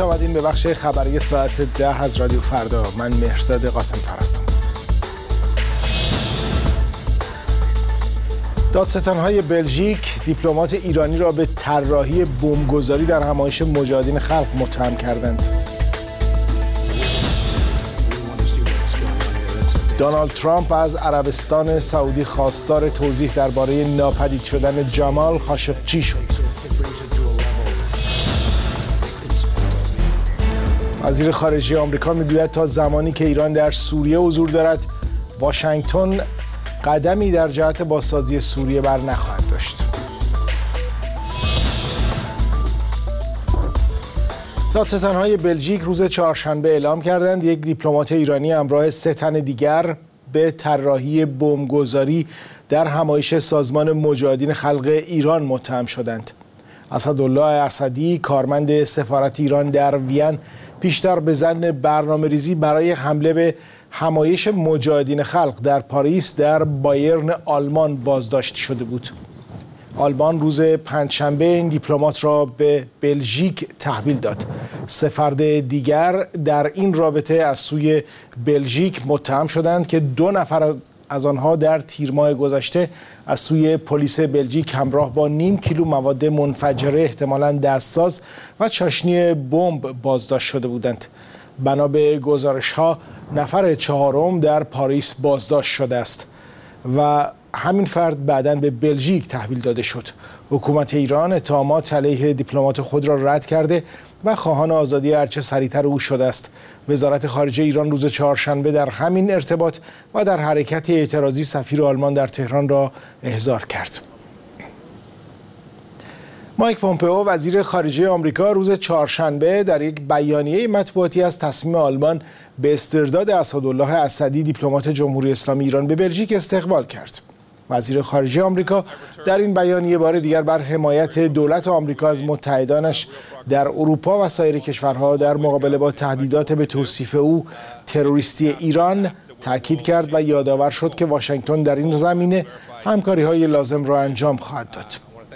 خوش آمدین به بخش خبری ساعت 10 از رادیو فردا. من مهرداد قاسم هستم. دادستان‌های بلژیک دیپلمات ایرانی را به طراحی بمبگذاری در همایش مجاهدین خلق متهم کردند. دونالد ترامپ از عربستان سعودی خواستار توضیح درباره ناپدید شدن جمال خاشقجی شد. وزیر خارجه آمریکا میگوید تا زمانی که ایران در سوریه حضور دارد، واشنگتن قدمی در جهت بازسازی سوریه بر نخواهد داشت. دادستان‌های بلژیک روز چهارشنبه اعلام کردند یک دیپلمات ایرانی همراه 3 تن دیگر به طراحی بمبگذاری در همایش سازمان مجاهدین خلق ایران متهم شدند. اسدالله اسدی، کارمند سفارت ایران در وین، پیشتر به ظن برنامه‌ریزی برای حمله به همایش مجاهدین خلق در پاریس در بایرن آلمان بازداشت شده بود. آلمان روز پنجشنبه این دیپلمات را به بلژیک تحویل داد. 3 فرد دیگر در این رابطه از سوی بلژیک متهم شدند که 2 نفر از آنها در تیر ماه گذشته از سوی پلیس بلژیک همراه با نیم کیلو مواد منفجره احتمالاً دستساز و چاشنی بمب بازداشت شده بودند. بنا به گزارش‌ها نفر 4م در پاریس بازداشت شده است و همین فرد بعداً به بلژیک تحویل داده شد. حکومت ایران اتهامات علیه دیپلمات خود را رد کرده و خواهان آزادی هرچه سریعتر او شده است. وزارت خارجه ایران روز چهارشنبه در همین ارتباط و در حرکت اعتراضی سفیر آلمان در تهران را احضار کرد. مایک پومپئو وزیر خارجه آمریکا روز چهارشنبه در یک بیانیه مطبوعاتی از تصمیم آلمان به استرداد اسدالله اسدی دیپلمات جمهوری اسلامی ایران به بلژیک استقبال کرد. وزیر خارجه آمریکا در این بیانیه بار دیگر بر حمایت دولت آمریکا از متحدانش در اروپا و سایر کشورها در مقابله با تهدیدات به توصیف او تروریستی ایران تاکید کرد و یادآور شد که واشنگتن در این زمینه همکاری‌های لازم را انجام خواهد داد.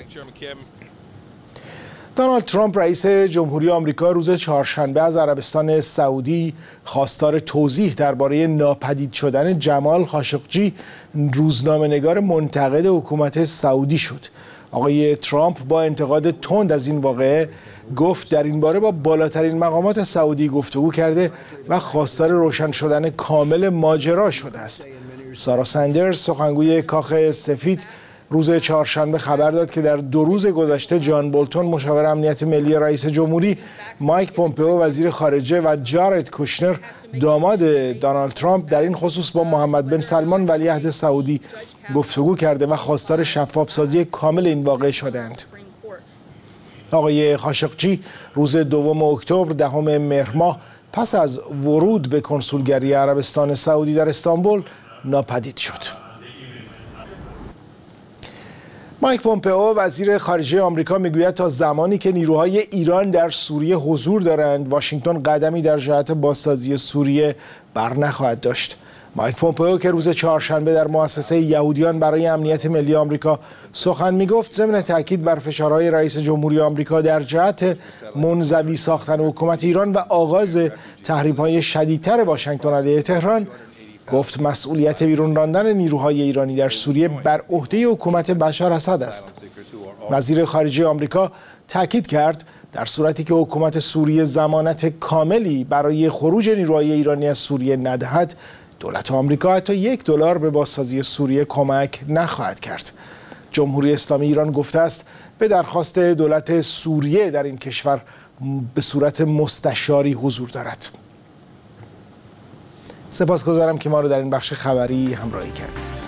دونالد ترامپ رئیس جمهوری آمریکا روز چهارشنبه از عربستان سعودی خواستار توضیح درباره ناپدید شدن جمال خاشقجی، روزنامه‌نگار منتقد حکومت سعودی شد. آقای ترامپ با انتقاد تند از این واقعه گفت در این باره با بالاترین مقامات سعودی گفتگو کرده و خواستار روشن شدن کامل ماجرا شده است. سارا سندرز، سخنگوی کاخ سفید، روز چهارشنبه خبر داد که در 2 روز گذشته جان بولتون مشاور امنیت ملی رئیس جمهوری، مایک پومپئو وزیر خارجه و جارد کوشنر داماد دونالد ترامپ در این خصوص با محمد بن سلمان ولیعهد سعودی گفتگو کرده و خواستار شفاف‌سازی کامل این واقعه شدند. آقای خاشقجی روز 2 اکتبر 10 مهر ماه پس از ورود به کنسولگری عربستان سعودی در استانبول ناپدید شد. مایک پومپئو وزیر خارجه آمریکا میگوید تا زمانی که نیروهای ایران در سوریه حضور دارند، واشنگتن قدمی در جهت بازسازی سوریه بر نخواهد داشت. مایک پومپئو که روز چهارشنبه در مؤسسه یهودیان برای امنیت ملی آمریکا سخن میگفت، ضمن تاکید بر فشارهای رئیس جمهوری آمریکا در جهت منزوی ساختن حکومت ایران و آغاز تحریم‌های شدیدتر واشنگتن علیه تهران، گفت مسئولیت بیرون راندن نیروهای ایرانی در سوریه بر عهده حکومت بشار اسد است. وزیر خارجه آمریکا تاکید کرد در صورتی که حکومت سوریه ضمانت کاملی برای خروج نیروهای ایرانی از سوریه ندهد، دولت آمریکا حتی $1 به بازسازی سوریه کمک نخواهد کرد. جمهوری اسلامی ایران گفته است به درخواست دولت سوریه در این کشور به صورت مستشاری حضور دارد. سپاسگزارم که ما رو در این بخش خبری همراهی کردید.